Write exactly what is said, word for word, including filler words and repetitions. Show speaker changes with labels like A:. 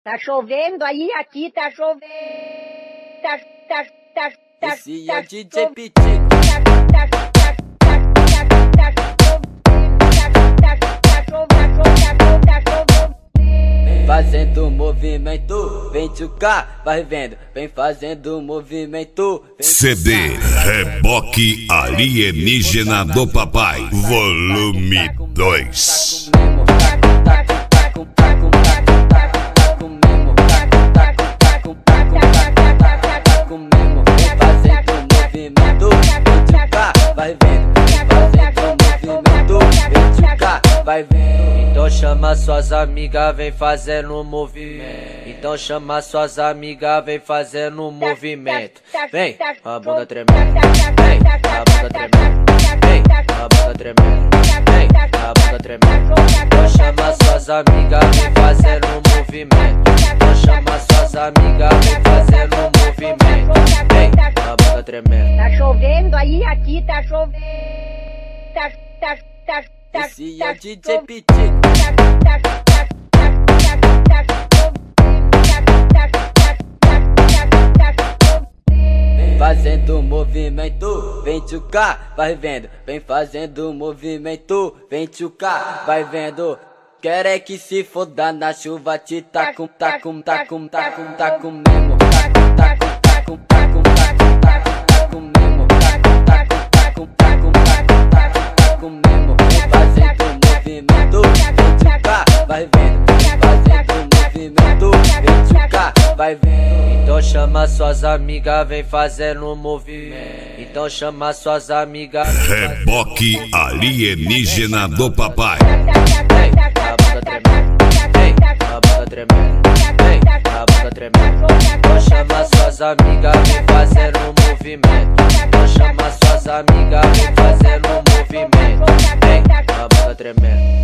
A: Tá chovendo aí, aqui tá chovendo. Tá, tá, tá, tá,
B: Esse
A: tá,
B: é o D J
A: tá,
B: Petit.
A: tá, tá, tá, tá, tá, tá, tá,
B: Fazendo movimento, vem tchucar, vai vendo, vem fazendo movimento.
C: C D Reboque Alienígena do Papai, volume dois.
B: Vai vendo, fazendo movimento, vem tchucar, vai vendo. Então chama suas amigas, vem fazendo movimento. Então chama suas amigas, vem fazendo movimento. Vem, a bunda tremendo, vem, a bunda tremendo, vem, a bunda tremendo, vem, a bunda tremendo. Então chama suas amigas, vem fazendo movimento. Então chama suas amigas, vem fazendo movimento. Vem, a bunda tremendo.
A: tá chovendo aí, aqui tá chovendo. Tá, tá, tá, tá,
B: Esse é
A: tá,
B: o D J Petit. Fazendo movimento, vem tchucar, vai vendo. Vem fazendo movimento, vem tchucar, vai vendo. Quer é que se foda na chuva, te tacum, tacum, tacum, tacum, tacum mesmo. Tacum, tacum, tacum, tacum, tacum, tacum, tacum mesmo. Tacum, tacum, tacum, tacum, tacum, tacum, tacum mesmo. Vem fazendo movimento, vem tchucar, vai vendo. Vem fazendo movimento, vem tchucar, vai vendo. Então chama suas amigas, vem fazendo movimento. Então chama suas amigas.
C: Reboque Alienígena do Papai.
B: Vem, a bunda tremendo, vem, a bunda tremendo, vem, a bunda tremendo. Então chama suas amigas, vem fazendo movimento. Então chama suas amigas, vem fazendo movimento. Vem, a bunda tremendo.